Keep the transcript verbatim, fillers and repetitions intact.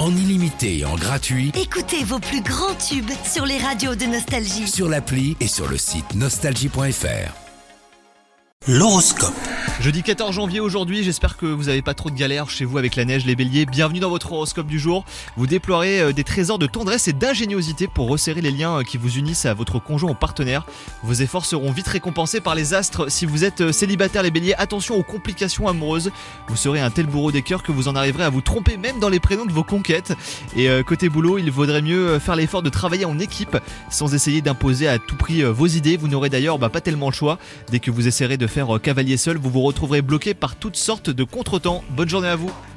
en illimité et en gratuit Écoutez vos plus grands tubes sur les radios de Nostalgie. sur l'appli et sur le site nostalgie point f r. L'horoscope. Jeudi quatorze janvier aujourd'hui, j'espère que vous n'avez pas trop de galères chez vous avec la neige, les béliers. Bienvenue dans votre horoscope du jour. Vous déploierez des trésors de tendresse et d'ingéniosité pour resserrer les liens qui vous unissent à votre conjoint ou partenaire. Vos efforts seront vite récompensés par les astres. Si vous êtes célibataire les béliers, attention aux complications amoureuses. Vous serez un tel bourreau des cœurs que vous en arriverez à vous tromper même dans les prénoms de vos conquêtes. Et euh, côté boulot, il vaudrait mieux faire l'effort de travailler en équipe sans essayer d'imposer à tout prix euh, vos idées. Vous n'aurez d'ailleurs bah, pas tellement le choix. Dès que vous essaierez de faire euh, cavalier seul, vous vous retrouverez bloqué par toutes sortes de contretemps. Bonne journée à vous.